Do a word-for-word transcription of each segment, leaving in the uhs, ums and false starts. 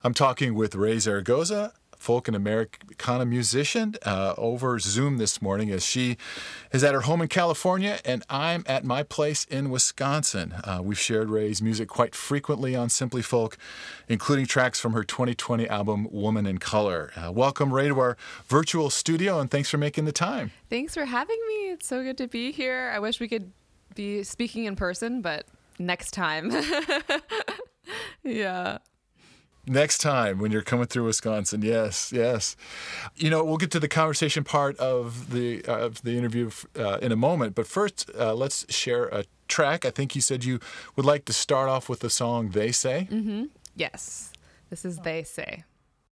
I'm talking with Raye Zaragoza, folk and Americana musician, uh, over Zoom this morning as she is at her home in California and I'm at my place in Wisconsin. Uh, we've shared Raye's music quite frequently on Simply Folk, including tracks from her twenty twenty album, Woman in Color. Uh, welcome, Raye, to our virtual studio, and thanks for making the time. Thanks for having me. It's so good to be here. I wish we could be speaking in person, but next time. Yeah. Next time when you're coming through Wisconsin. Yes, yes. You know, we'll get to the conversation part of the uh, of the interview uh, in a moment. But first, uh, let's share a track. I think you said you would like to start off with the song They Say. Mm-hmm. Yes. This is They Say.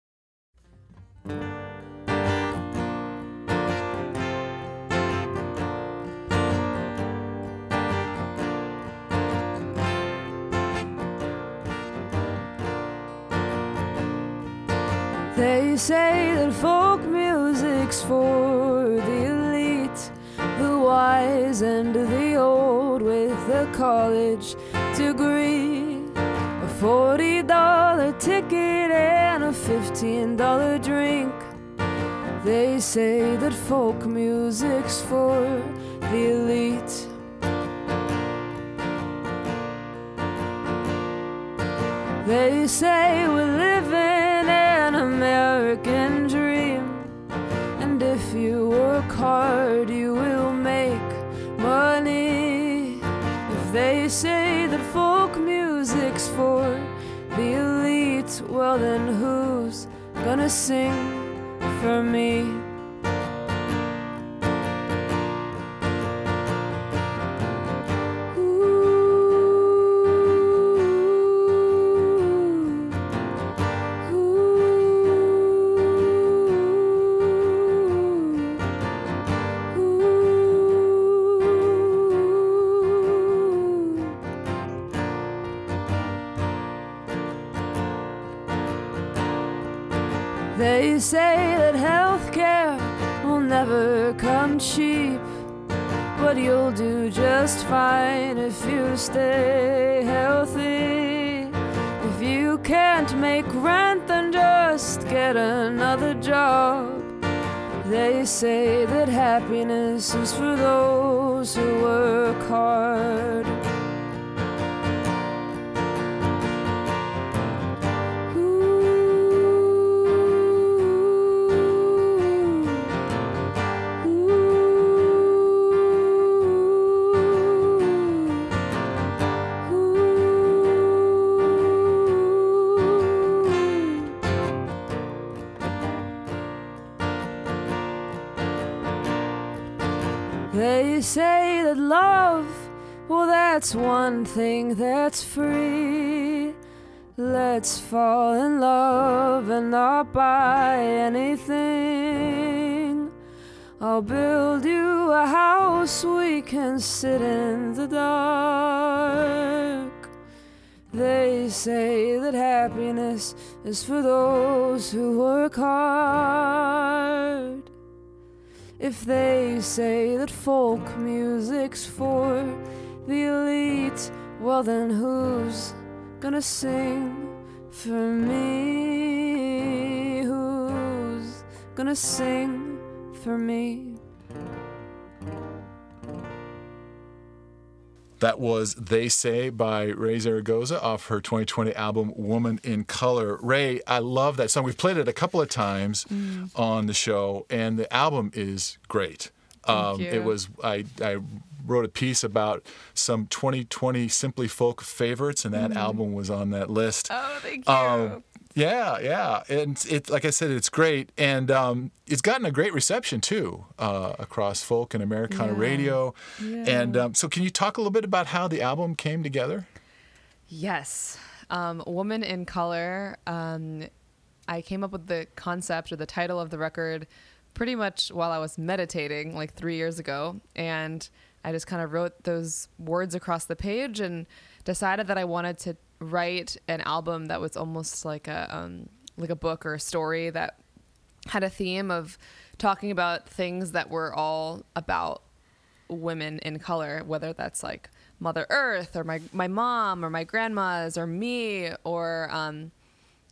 They say that folk music's for the elite, the wise and the old with a college degree, a forty dollar ticket and a fifteen dollar drink. They say that folk music's for the elite. They say we're living an American dream, and if you work hard you will make money. If they say that folk music's for the elite, well then who's gonna sing for me? They say that healthcare will never come cheap, but you'll do just fine if you stay healthy. If you can't make rent, then just get another job. They say that happiness is for those who work hard. They say that love, well that's one thing that's free. Let's fall in love and not buy anything. I'll build you a house we can sit in the dark. They say that happiness is for those who work hard. If they say that folk music's for the elite, well then who's gonna sing for me? Who's gonna sing for me? That was They Say by Raye Zaragoza off her twenty twenty album, Woman in Color. Raye, I love that song. We've played it a couple of times mm. on the show, and the album is great. Thank um, you. It was, I, I wrote a piece about some twenty twenty Simply Folk favorites, and that mm. album was on that list. Oh, thank you. Um, Yeah, yeah, and it, like I said, it's great, and um, it's gotten a great reception too uh, across folk and Americana yeah. radio. Yeah. And um, so, can you talk a little bit about how the album came together? Yes, um, Woman in Color. Um, I came up with the concept or the title of the record pretty much while I was meditating, like three years ago, and I just kind of wrote those words across the page and decided that I wanted to write an album that was almost like a um, like a book or a story that had a theme of talking about things that were all about women in color, whether that's like Mother Earth or my my mom or my grandmas or me or um,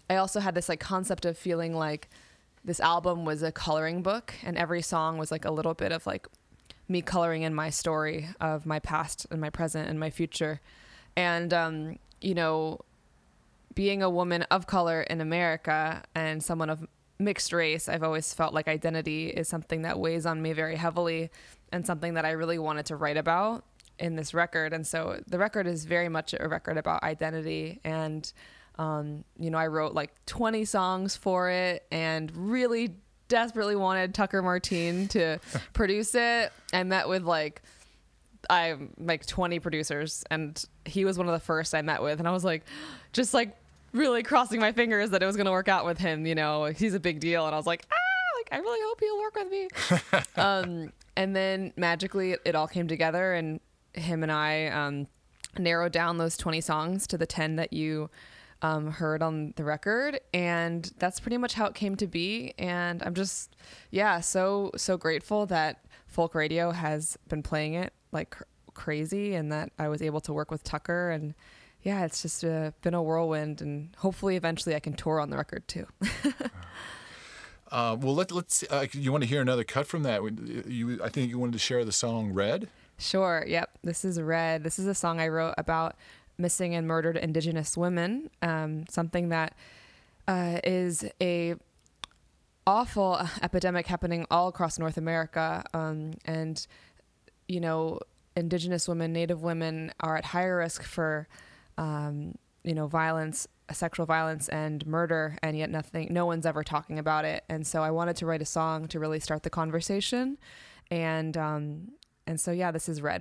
I also had this like concept of feeling like this album was a coloring book, and every song was like a little bit of like me coloring in my story of my past and my present and my future. And, um, you know, being a woman of color in America and someone of mixed race, I've always felt like identity is something that weighs on me very heavily and something that I really wanted to write about in this record. And so the record is very much a record about identity. And, um, you know, I wrote like twenty songs for it and really desperately wanted Tucker Martine to produce it. I met with like, I like twenty producers, and he was one of the first I met with. And I was like, just like really crossing my fingers that it was going to work out with him. You know, he's a big deal. And I was like, ah, like, I really hope he'll work with me. um, and then magically it, it all came together, and him and I um, narrowed down those twenty songs to the ten that you um, heard on the record. And that's pretty much how it came to be. And I'm just, yeah, so, so grateful that folk radio has been playing it like cr- crazy, and that I was able to work with Tucker. And yeah, it's just uh, been a whirlwind, and hopefully eventually I can tour on the record too. uh, well, let, let's, uh, you want to hear another cut from that? You, I think you wanted to share the song Red? Sure. Yep. This is Red. This is a song I wrote about missing and murdered Indigenous women. Um, something that uh, is a awful epidemic happening all across North America. Um, and, you know, Indigenous women, Native women are at higher risk for, um, you know, violence, sexual violence and murder. And yet nothing, no one's ever talking about it. And so I wanted to write a song to really start the conversation. And, um, and so, yeah, this is Red.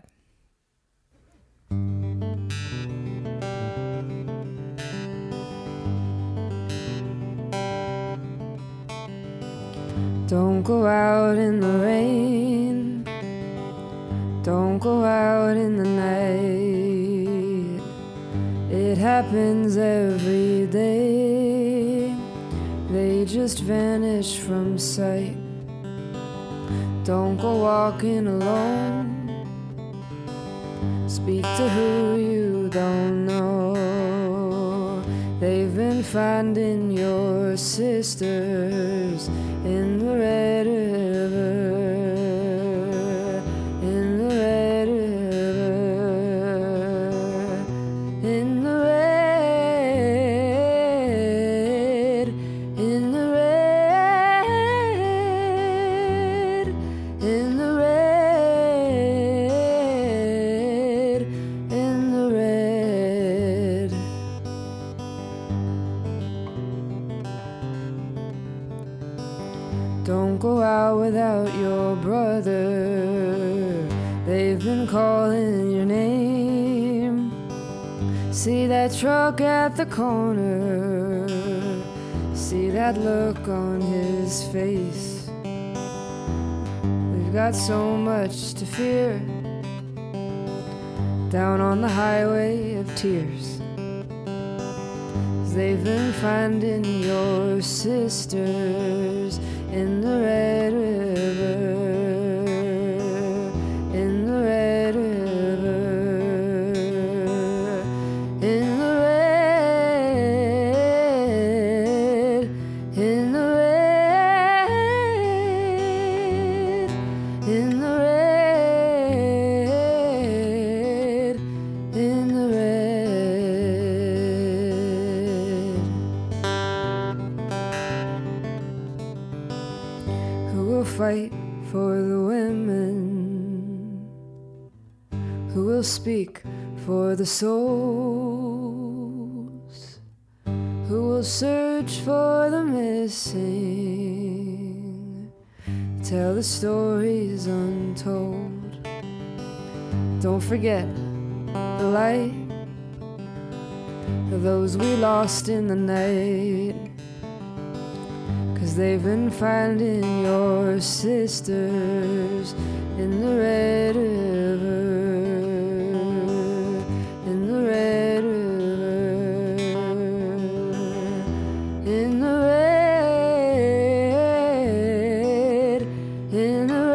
Don't go out in the rain, don't go out in the night. It happens every day, they just vanish from sight. Don't go walking alone, speak to who you don't know. They've been finding your sisters in the Red River, in the Red River, in the red, in the red, in the red, in the red. Don't go out without your brother, they've been calling your name. See that truck at the corner, see that look on his face. We've got so much to fear, down on the highway of tears. They've been finding your sisters in the Red River, in the Red River, in the red, in the red, in the red, in the red. Who will fight for the women? Who will speak for the souls? Who will search for the missing? Tell the stories untold. Don't forget the light of those we lost in the night. 'Cause they've been finding your sisters in the Red River, in the Red River, in the red, in the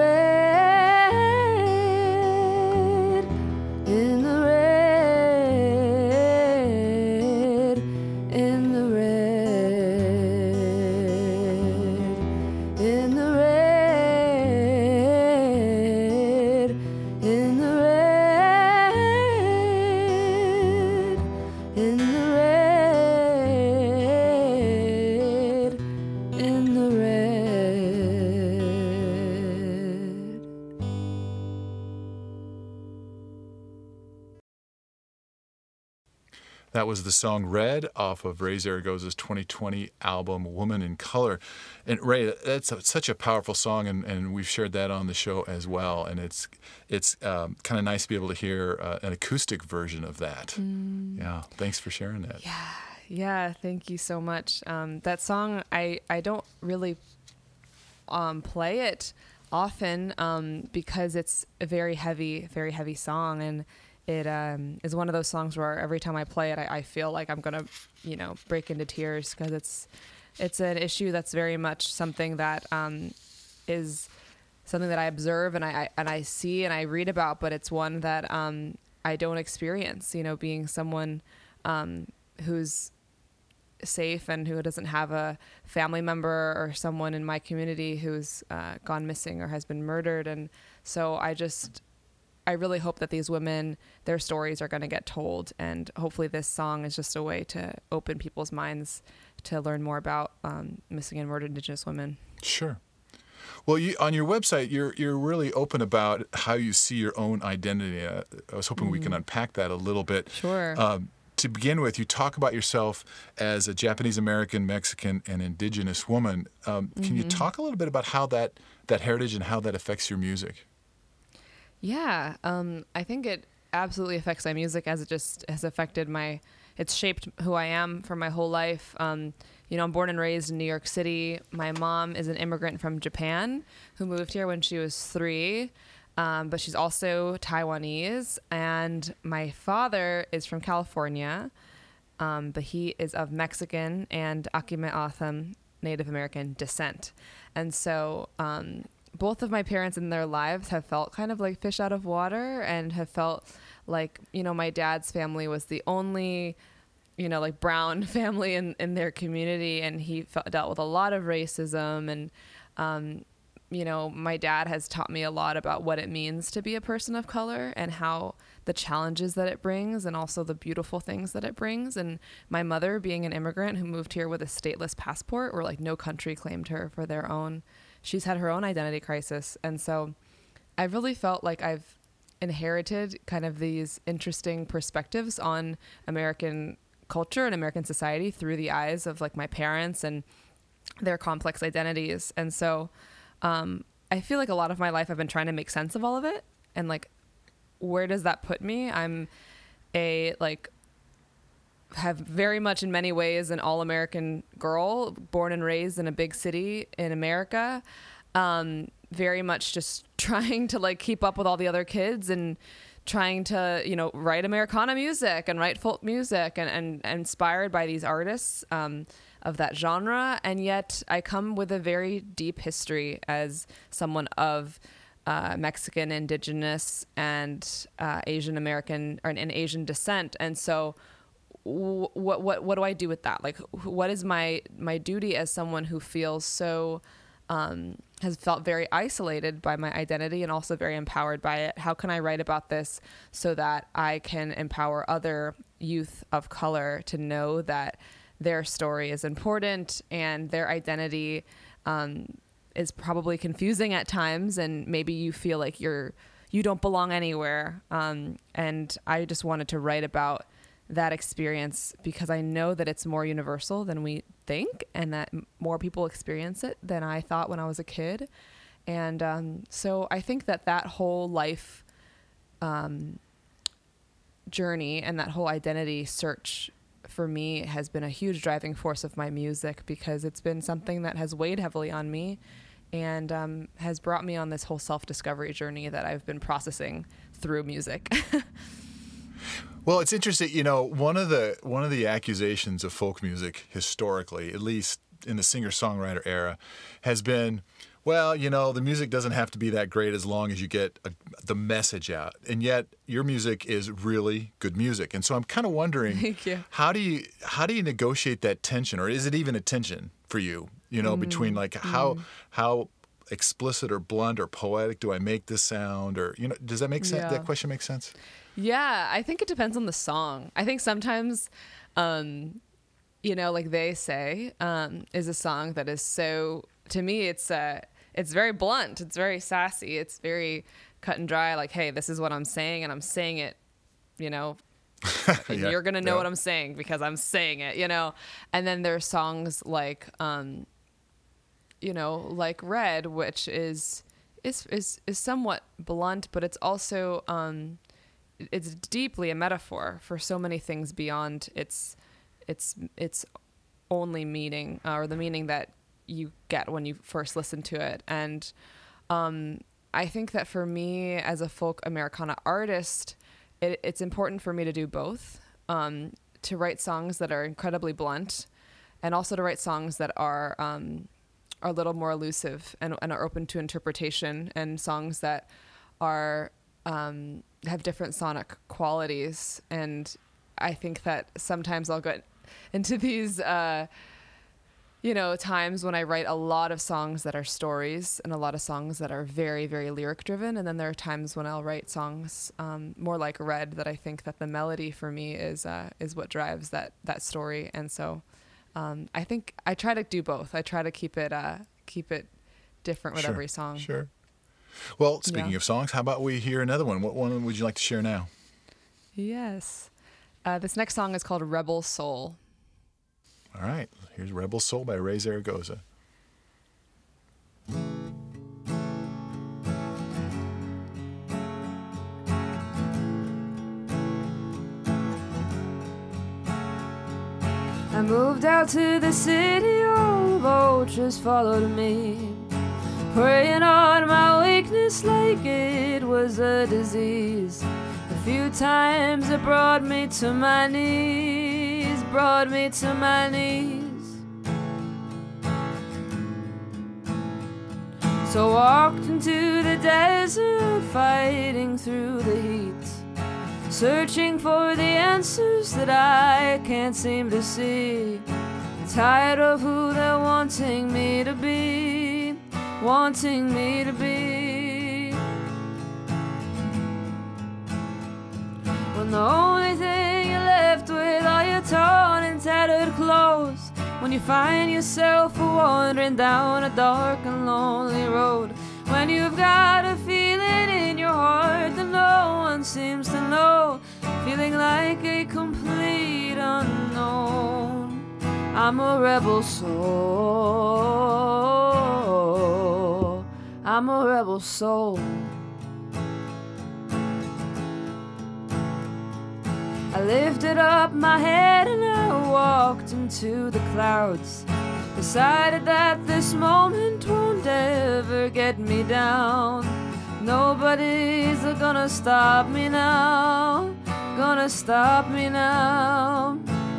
red, in the red, in the red. That was the song Red off of Ray Zaragoza's twenty twenty album Woman in Color. And Ray, that's a, such a powerful song, and, and we've shared that on the show as well. And it's it's um, kind of nice to be able to hear uh, an acoustic version of that. Mm. Yeah, thanks for sharing that. Yeah, yeah, thank you so much. Um, that song, I, I don't really um, play it often um, because it's a very heavy, very heavy song, and it um, is one of those songs where every time I play it, I, I feel like I'm gonna, you know, break into tears, because it's it's an issue that's very much something that um, is something that I observe and I, I and I see and I read about, but it's one that um, I don't experience. You know, being someone um, who's safe and who doesn't have a family member or someone in my community who's uh, gone missing or has been murdered, and so I just. I really hope that these women, their stories are going to get told, and hopefully this song is just a way to open people's minds to learn more about um, missing and murdered Indigenous women. Sure. Well, you, on your website, you're you're really open about how you see your own identity. Uh, I was hoping mm. we can unpack that a little bit. Sure. Um, to begin with, you talk about yourself as a Japanese American, Mexican, and Indigenous woman. Um, can mm-hmm. you talk a little bit about how that, that heritage and how that affects your music? Yeah, um, I think it absolutely affects my music, as it just has affected my, it's shaped who I am for my whole life. Um, you know, I'm born and raised in New York City. My mom is an immigrant from Japan who moved here when she was three, um, but she's also Taiwanese. And my father is from California, um, but he is of Mexican and Akime Atham Native American descent. And so, um, both of my parents in their lives have felt kind of like fish out of water, and have felt like, you know, my dad's family was the only, you know, like brown family in, in their community. And he felt, dealt with a lot of racism. And, um, you know, my dad has taught me a lot about what it means to be a person of color, and how the challenges that it brings, and also the beautiful things that it brings. And my mother, being an immigrant who moved here with a stateless passport, where like no country claimed her for their own, she's had her own identity crisis. And so I really felt like I've inherited kind of these interesting perspectives on American culture and American society through the eyes of like my parents and their complex identities. And so um, I feel like a lot of my life I've been trying to make sense of all of it. And like, where does that put me? I'm a like have very much in many ways an all-American girl, born and raised in a big city in America, um, very much just trying to like keep up with all the other kids, and trying to, you know, write Americana music and write folk music, and, and, and inspired by these artists um, of that genre. And yet I come with a very deep history as someone of uh, Mexican, Indigenous, and uh, Asian American, or an Asian descent. And so what what what do I do with that? Like, what is my my duty as someone who feels so um, has felt very isolated by my identity, and also very empowered by it? How can I write about this so that I can empower other youth of color to know that their story is important, and their identity um, is probably confusing at times, and maybe you feel like you're you don't belong anywhere. Um, and I just wanted to write about that experience, because I know that it's more universal than we think, and that m- more people experience it than I thought when I was a kid. And um, so I think that that whole life um, journey and that whole identity search for me has been a huge driving force of my music, because it's been something that has weighed heavily on me, and um, has brought me on this whole self-discovery journey that I've been processing through music. Well, it's interesting, you know, one of the one of the accusations of folk music historically, at least in the singer-songwriter era, has been, well, you know, the music doesn't have to be that great as long as you get a, the message out. And yet your music is really good music. And so I'm kind of wondering, Thank you. how do you how do you negotiate that tension, or is it even a tension for you, you know, mm. between like how mm. how explicit or blunt or poetic do I make this sound, or, you know, does that make sense? Yeah. That question make sense? Yeah, I think it depends on the song. I think sometimes, um, you know, like They Say um, is a song that is so, to me, it's uh, it's very blunt. It's very sassy. It's very cut and dry. Like, hey, this is what I'm saying, and I'm saying it, you know, And Yeah, you're gonna know yeah. what I'm saying because I'm saying it, you know. And then there's songs like, um, you know, like Red, which is is is is somewhat blunt, but it's also um, it's deeply a metaphor for so many things beyond its its its only meaning, uh, or the meaning that you get when you first listen to it. And um, I think that for me as a folk Americana artist, it, it's important for me to do both, um, to write songs that are incredibly blunt and also to write songs that are um, are a little more elusive and, and are open to interpretation, and songs that are um, have different sonic qualities. And I think that sometimes I'll get into these uh, you know, times when I write a lot of songs that are stories and a lot of songs that are very, very lyric driven. And then there are times when I'll write songs um, more like Red, that I think that the melody for me is uh, is what drives that that story. And so um, I think I try to do both. I try to keep it uh, keep it different with Sure, every song. Sure. Well, speaking Yeah. of songs, how about we hear another one? What one would you like to share now? Yes. Uh, this next song is called Rebel Soul. All right. Here's Rebel Soul by Ray Zaragoza. I moved out to the city, all vultures followed me, preying on my weakness like it was a disease. A few times it brought me to my knees, brought me to my knees. So walked into the desert, fighting through the heat, searching for the answers that I can't seem to see. Tired of who they're wanting me to be, wanting me to be. When the only thing you're left with are your torn and tattered clothes, when you find yourself wandering down a dark and lonely road, when you've got a feeling in your heart that no one seems to know, feeling like a complete unknown. I'm a rebel soul, I'm a rebel soul. I lifted up my head and I walked into the clouds, decided that this moment won't ever get me down. Nobody's gonna stop me now, gonna stop me now.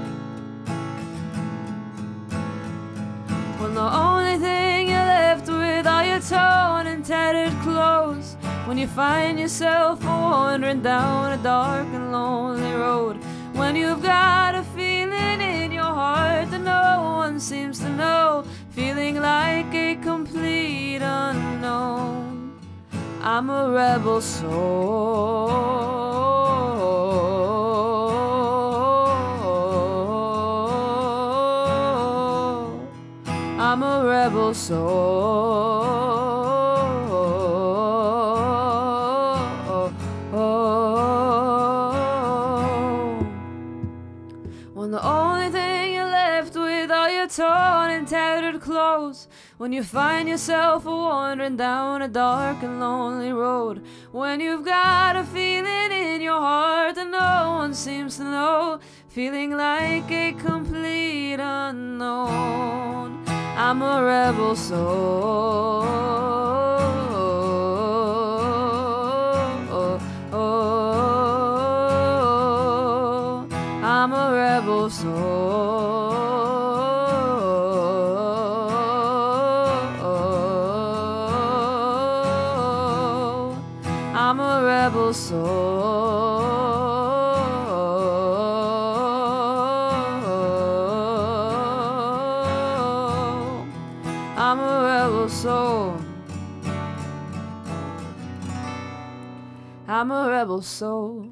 When the only thing you're left with are your torn and tattered clothes, when you find yourself wandering down a dark and lonely road, when you've got a feeling in your heart that no one seems to know, feeling like a complete unknown. I'm a rebel soul, I'm a rebel soul. When the only thing you're left with are your torn and tattered clothes, when you find yourself wandering down a dark and lonely road, when you've got a feeling in your heart that no one seems to know, feeling like a complete unknown. I'm a rebel soul, I'm a rebel soul, I'm a rebel soul, I'm a rebel soul, I'm a rebel soul.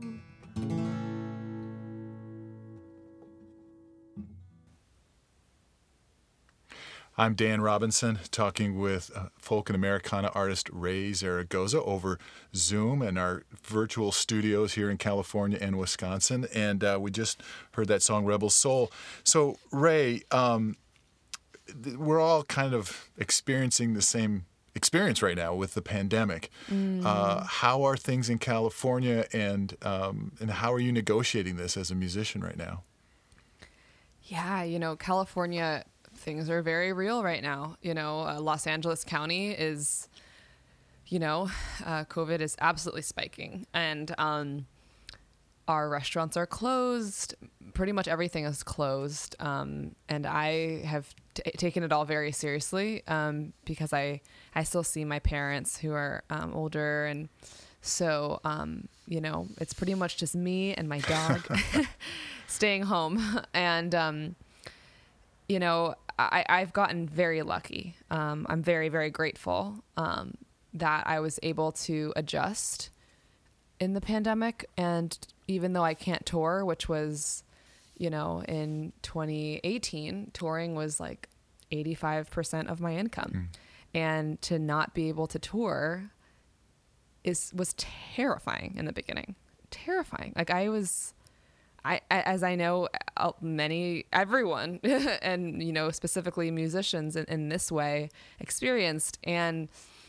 I'm Dan Robinson, talking with uh, folk and Americana artist Ray Zaragoza over Zoom in our virtual studios here in California and Wisconsin. And uh, we just heard that song, Rebel Soul. So, Ray, um, th- we're all kind of experiencing the same experience right now with the pandemic. Mm. Uh, how are things in California, and um, and how are you negotiating this as a musician right now? Yeah, you know, California, things are very real right now. You know, uh, Los Angeles County is, you know, uh, COVID is absolutely spiking, and um, our restaurants are closed. Pretty much everything is closed. Um, and I have t- taken it all very seriously um, because I, I still see my parents who are um, older. And so, um, you know, it's pretty much just me and my dog staying home. And, um, you know, I, I've gotten very lucky. Um, I'm very, very grateful um, that I was able to adjust in the pandemic. And even though I can't tour, which was, you know, in twenty eighteen, touring was like eighty-five percent of my income. Mm. And to not be able to tour is was terrifying in the beginning. Terrifying. Like I was... I, as I know, many, everyone, and, you know, specifically musicians in, in this way experienced. And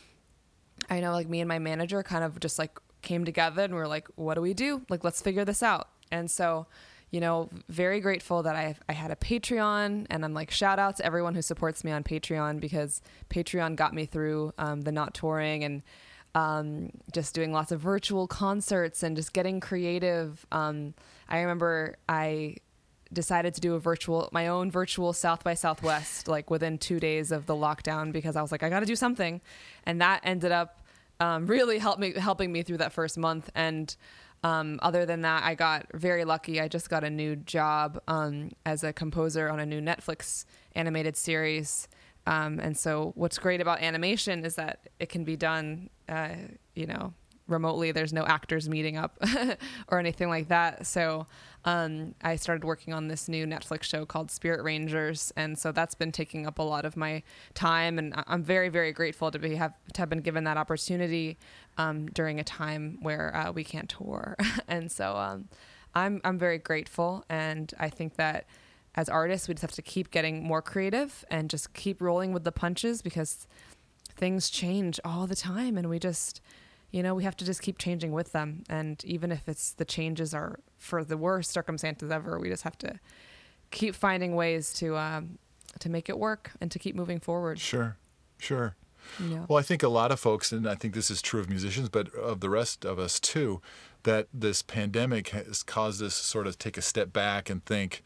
I know, like, me and my manager kind of just like came together and we were like, what do we do? Like, let's figure this out. And so, you know, very grateful that I I had a Patreon, and I'm like, shout out to everyone who supports me on Patreon, because Patreon got me through um, the not touring and um, just doing lots of virtual concerts and just getting creative. Um, I remember I decided to do a virtual, my own virtual South by Southwest, like within two days of the lockdown, because I was like, I got to do something. And that ended up um, really helped me, helping me through that first month. And um, other than that, I got very lucky. I just got a new job um, as a composer on a new Netflix animated series. Um, and so what's great about animation is that it can be done, uh, you know, remotely. There's no actors meeting up or anything like that. So um, I started working on this new Netflix show called Spirit Rangers. And so that's been taking up a lot of my time. And I'm very, very grateful to be have to have been given that opportunity um, during a time where uh, we can't tour. And so um, I'm I'm very grateful. And I think that as artists, we just have to keep getting more creative and just keep rolling with the punches, because things change all the time. And we just, you know, we have to just keep changing with them. And even if it's the changes are for the worst circumstances ever, we just have to keep finding ways to um, to make it work and to keep moving forward. Sure, sure. Yeah. Well, I think a lot of folks, and I think this is true of musicians, but of the rest of us too, that this pandemic has caused us sort of take a step back and think,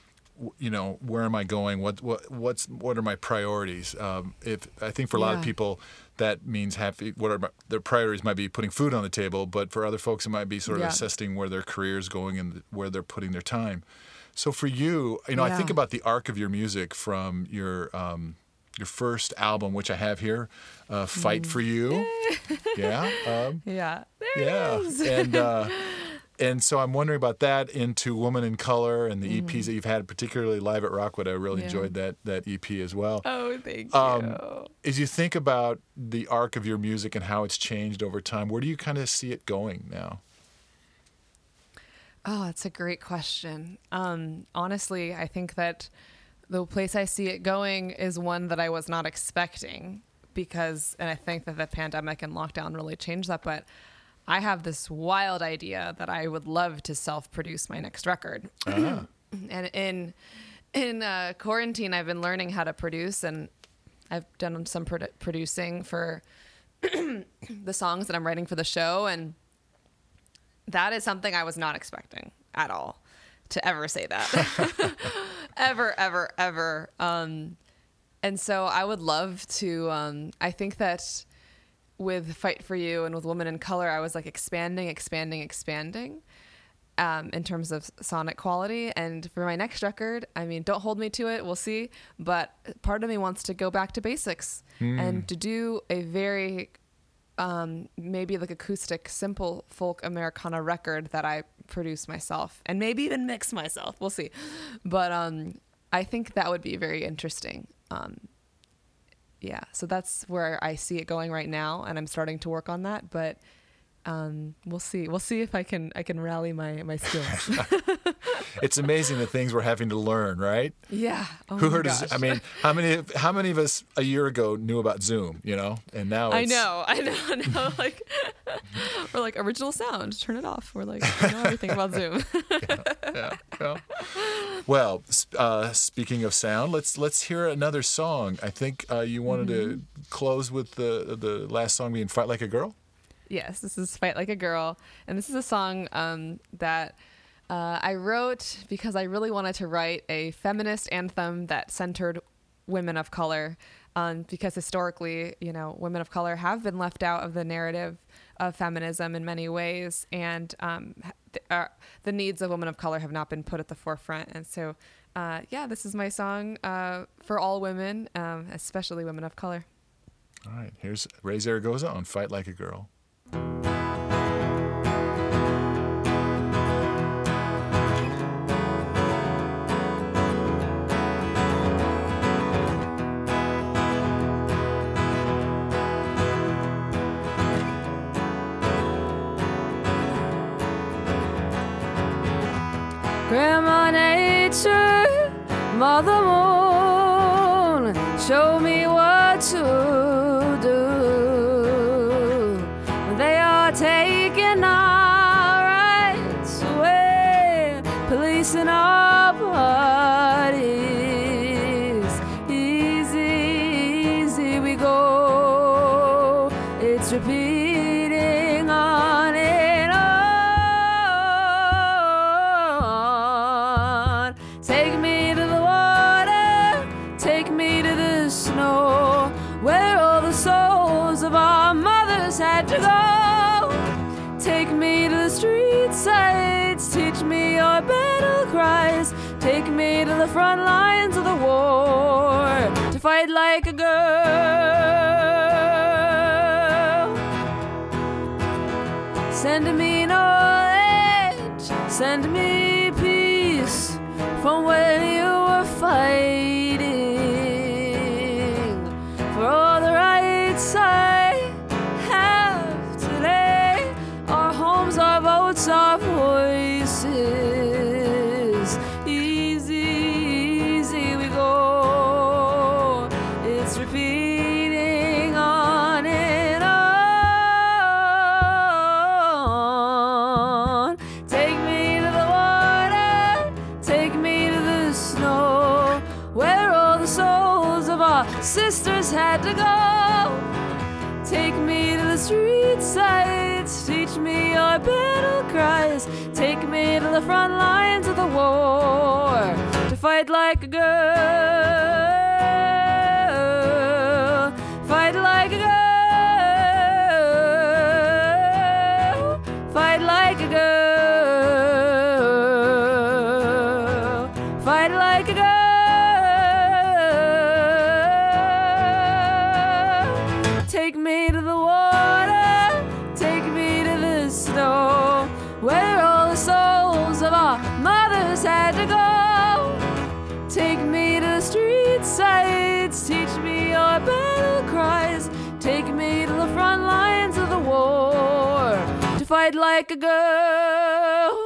you know, where am I going? What what what's what are my priorities? Um, if I think for a lot Yeah. of people that means happy. What are my, their priorities might be putting food on the table, but for other folks it might be sort of Yeah. assessing where their career is going and where they're putting their time. So for you, you know, I think Yeah. about the arc of your music from your um, your first album, which I have here, uh, "Fight for You." yeah, um, Yeah. There yeah, it is. and. Uh, And so I'm wondering about that, into Woman in Color and the Mm. E Ps that you've had, particularly Live at Rockwood. I really Yeah. enjoyed that that E P as well. Oh, thank Um, you. As you think about the arc of your music and how it's changed over time, where do you kind of see it going now? Oh, that's a great question. Um, honestly, I think that the place I see it going is one that I was not expecting, because, and I think that the pandemic and lockdown really changed that, but I have this wild idea that I would love to self-produce my next record. Ah. And in in uh, quarantine, I've been learning how to produce, and I've done some produ- producing for the songs that I'm writing for the show, and that is something I was not expecting at all, to ever say that. ever, ever, ever. Um, and so I would love to, um, I think that with Fight for You and with Woman in Color, I was like expanding, expanding, expanding um, in terms of sonic quality. And for my next record, I mean, don't hold me to it, we'll see. But part of me wants to go back to basics mm. and to do a very um, maybe like acoustic, simple folk Americana record that I produce myself and maybe even mix myself. We'll see. But um, I think that would be very interesting. Um, yeah, so that's where I see it going right now, and I'm starting to work on that. But um, we'll see. We'll see if I can I can rally my my skills. It's amazing the things we're having to learn, right? Yeah. Oh Who my heard gosh. of, I mean, how many how many of us a year ago knew about Zoom, you know? And now I it's, know, I know, I know. Like, we're like original sound, turn it off. We're like, we know everything about Zoom. yeah, yeah. Well, uh, speaking of sound, let's let's hear another song. I think uh, you wanted mm-hmm. to close with the the last song being "Fight Like a Girl." Yes, this is "Fight Like a Girl," and this is a song um, that uh, I wrote because I really wanted to write a feminist anthem that centered women of color. Um, because historically, you know, women of color have been left out of the narrative of feminism in many ways, and um, th- uh, the needs of women of color have not been put at the forefront. And so, uh, yeah, this is my song uh, for all women, um, especially women of color. All right, here's Ray Zaragoza on "Fight Like a Girl." Grandma Nature, Mother Moon, show me what to do. They are taking our rights away, policing our bodies. Easy, easy we go. It's repeating on and on. Take me to the water, take me to the snow, where all the souls of our mothers had to go. Take me to the street sides, teach me your battle cries. Take me to the front lines of the war, to fight like a girl. Send me knowledge, send me peace, from when you were fighting for all the rights I have today. Our homes, our votes, our voices. Easy, easy we go. It's repeating on and on. Take me to the water, take me to the snow, where all the souls of our sisters had to go. Take me to the street sides, teach me your battle cries. Take me to the front lines of the war, to fight like a girl. Fight like a girl. Fight like a girl. Fight like a girl. Take me to the water, take me to the snow, where all the souls of our mothers had to go. Take me to the street sides, teach me your battle cries. Take me to the front lines of the war, to fight like a girl.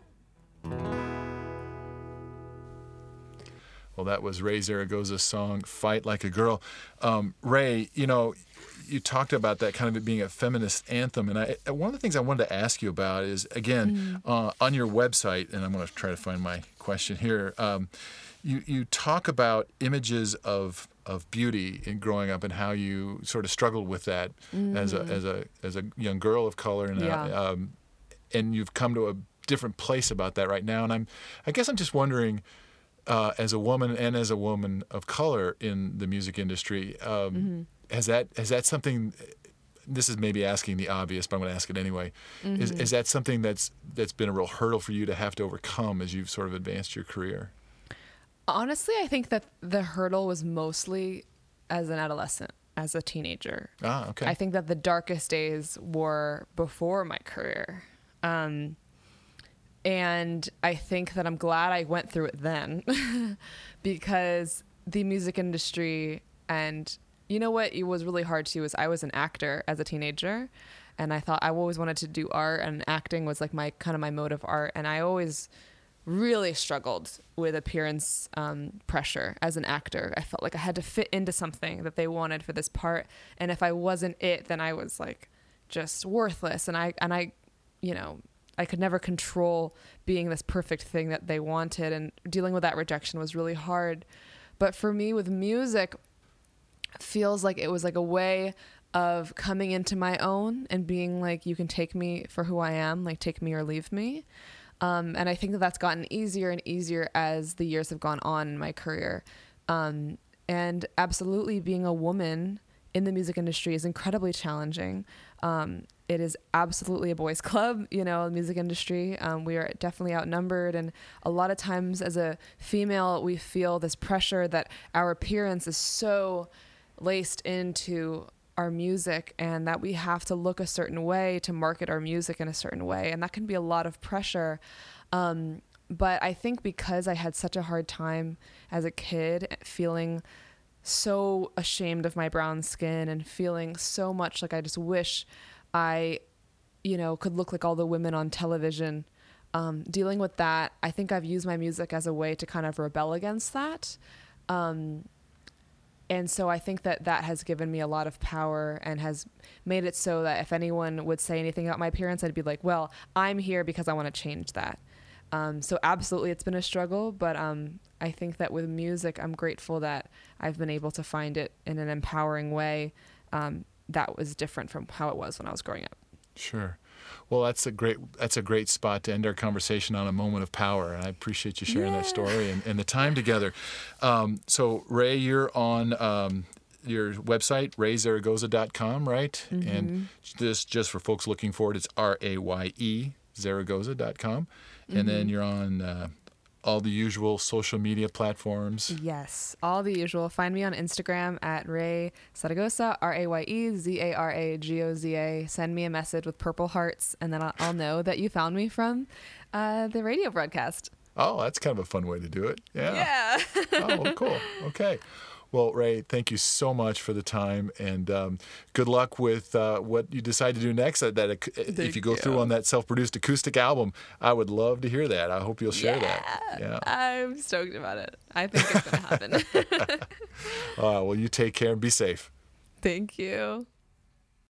Well, that was Ray Zaragoza's song, "Fight Like a Girl." Um, Ray, you know, you talked about that kind of it being a feminist anthem, and I, one of the things I wanted to ask you about is, again, mm. uh, on your website, and I'm going to try to find my question here, um, you, you talk about images of of beauty in growing up and how you sort of struggled with that mm. as a as a as a young girl of color, and yeah. uh, um, and you've come to a different place about that right now, and I'm I guess I'm just wondering. Uh, as a woman and as a woman of color in the music industry, um, mm-hmm. has that has that something? This is maybe asking the obvious, but I'm going to ask it anyway. Mm-hmm. Is is that something that's that's been a real hurdle for you to have to overcome as you've sort of advanced your career? Honestly, I think that the hurdle was mostly as an adolescent, as a teenager. Ah, okay. I think that the darkest days were before my career. Um, And I think that I'm glad I went through it then because the music industry and you know what? It was really hard too. Is I was an actor as a teenager, and I thought I always wanted to do art, and acting was like my kind of my mode of art, and I always really struggled with appearance um, pressure as an actor. I felt like I had to fit into something that they wanted for this part, and if I wasn't it, then I was like just worthless. And I and I, you know, I could never control being this perfect thing that they wanted, and dealing with that rejection was really hard. But for me, with music, feels like it was like a way of coming into my own and being like, you can take me for who I am, like take me or leave me. Um, and I think that that's gotten easier and easier as the years have gone on in my career. Um, and absolutely being a woman in the music industry is incredibly challenging. Um, it is absolutely a boys' club, you know, the music industry. Um, we are definitely outnumbered. And a lot of times as a female, we feel this pressure that our appearance is so laced into our music, and that we have to look a certain way to market our music in a certain way. And that can be a lot of pressure. Um, but I think because I had such a hard time as a kid, feeling so ashamed of my brown skin and feeling so much like I just wish I, you know, could look like all the women on television, um, dealing with that, I think I've used my music as a way to kind of rebel against that. Um, And so I think that that has given me a lot of power and has made it so that if anyone would say anything about my appearance, I'd be like, well, I'm here because I want to change that. Um, so absolutely, it's been a struggle, but um, I think that with music, I'm grateful that I've been able to find it in an empowering way um, that was different from how it was when I was growing up. Sure. Well, that's a great that's a great spot to end our conversation on, a moment of power. And I appreciate you sharing Yeah. that story and, and the time together. Um, so, Raye, you're on um, your website, raye zaragoza dot com, right? Mm-hmm. And this, just for folks looking for it, it's R A Y E, zaragoza dot com. And Mm-hmm. then you're on uh, all the usual social media platforms. Yes, all the usual. Find me on Instagram at Raye Zaragoza, R A Y E Z A R A G O Z A. Send me a message with purple hearts, and then I'll, I'll know that you found me from uh, the radio broadcast. Oh, that's kind of a fun way to do it. Yeah. Yeah. Oh, well, cool. Okay. Well, Raye, thank you so much for the time, and um, good luck with uh, what you decide to do next. That, that if you go you. through on that self-produced acoustic album, I would love to hear that. I hope you'll share yeah. that. Yeah. I'm stoked about it. I think it's going to happen. Uh, well, you take care and be safe. Thank you.